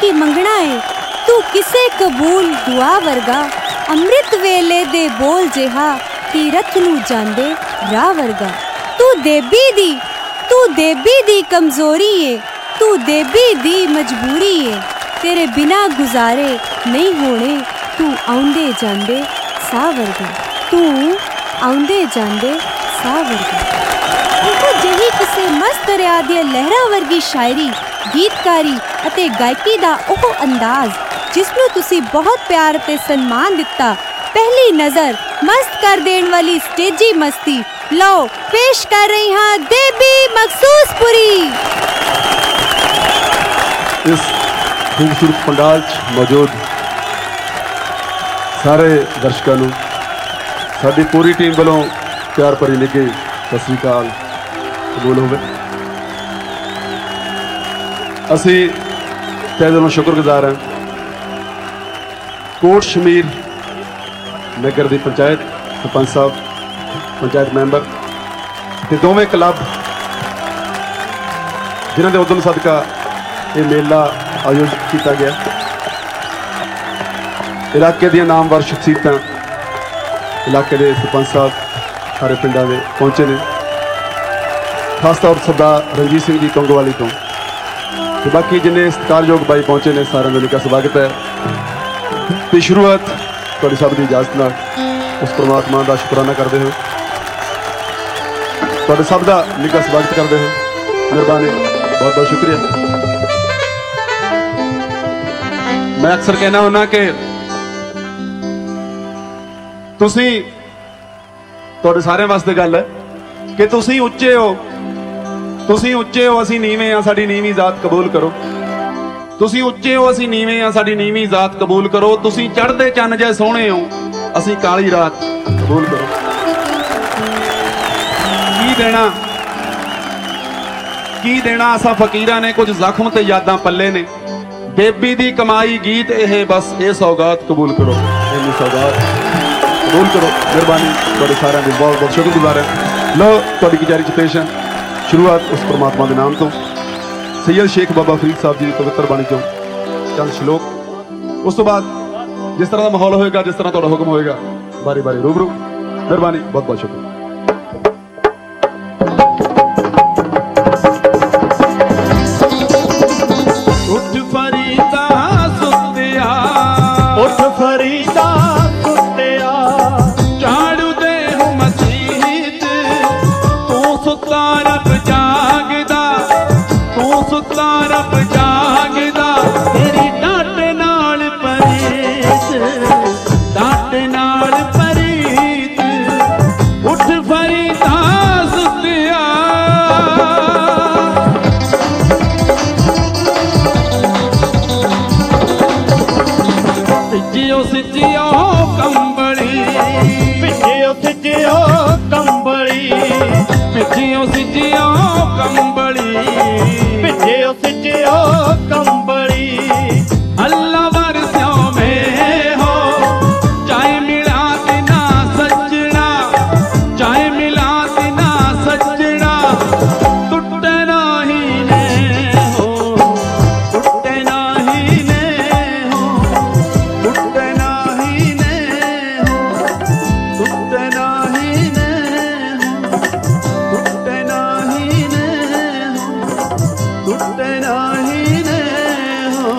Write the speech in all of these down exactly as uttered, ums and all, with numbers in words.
की मंगना है तू किसे कबूल दुआ वर्गा अमृत वेले दे बोल जिहा तीरथ नू जांदे राह वर्गा। तू देबी दी तू देबी दी कमजोरी है तू देबी दी मजबूरी है तेरे बिना गुजारे नहीं होने तू आउंदे जांदे सा वर्गा तू आउंदे जांदे सा वर्गा। इहो जही किसे मस्त दरिया दी लहरां वर्गी शायरी गीतकारी अते गायकी दा ओह अंदाज जिसनू तुसी बहुत प्यार ते सन्मान दिता। पहली नजर मस्त कर देने वाली स्टेजी मस्ती लो पेश कर रही हाँ देबी मखसूसपुरी। इस खूबसूरत पंडाल च मौजूद सारे दर्शकों नू साडी पूरी टीम वालों प्यार भरी निघी सत श्री अकाल कबूल होवे। असी तहे दिलों शुक्रगुजार हैं कोट शमीर नगर की पंचायत सरपंच साहब पंचायत मैंबर ते दोवें क्लब जिन्होंने उद्यम सदका ये मेला आयोजित किया गया। इलाके दी नामवर शख्सियतां इलाके के सरपंच साहब सारे पिंडा में पहुंचे ने खास तौर सरदार रणजीत सिंह जी कंगोवाली तो ते बाकी जिन्हें सत्कारयोग भाई पहुंचे ने सारे का निका स्वागत है। तो शुरुआत थोड़ी सब की इजाजत नाल उस परमात्मा का शुकराना करते हो थोड़े सब का निका स्वागत करते हो मेहरबानी बहुत बहुत शुक्रिया। मैं अक्सर कहना होना कि तुसी थोड़े सारे वास्ते गल है कि तुसी उच्चे हो तुसी उच्चे हो असी नीवें हाँ साडी नीवीं जात कबूल करो। तुसी उच्चे हो असी नीवें हाँ साडी नीवीं जात कबूल करो। तुसी चढ़दे चन्न जै सोहणे हो असी काली रात कबूल करो। की देना की देना असा फकीरां ने कुछ जख्म ते यादां पल्ले ने देबी दी कमाई गीत यह बस ये सौगात कबूल करो इन्नी सौगात कबूल करो। मेहरबानी तुहाडे सारिआं दी बहुत बहुत शुक्रगुजार है। लो तुहाडी गुजारिश च पेश है शुरुआत उस परमात्मा के नाम तो सैयद शेख बाबा फरीद साहब जी की पवित्र बाणी चो चंद श्लोक उस तो बाद जिस तरह का माहौल होएगा जिस तरह तुहाडा हुक्म होएगा बारी बारी रूबरू। मेहरबानी बहुत बहुत शुक्रिया। उठ फरीदा सुत्तिया उठ फरीदा सुत्तिया झाड़ू दे हूं मसीत तू सुता रब जागदा तू सुता रब जागदा तेरी डांट नाल परीत डांट नाल परीत उठ फरीदा सुत्तिया सिजियो सिजियो कंबली सिजियो सिजियो कंबली सिजियो सिजियो कंबली सिजियो सिजियो कंबली अल्लाह वरस्यो में हो चाहे मिला ना सजना चाहे मिला ना सजना टुटना ही ने हो टुटना ही ने हो टुटना ही ने हो टुटना ही ने हो टुटना ही ने हो टुटना ही ने हो।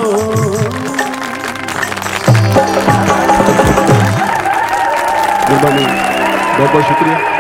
मेहरबानी बहुत बहुत शुक्रिया।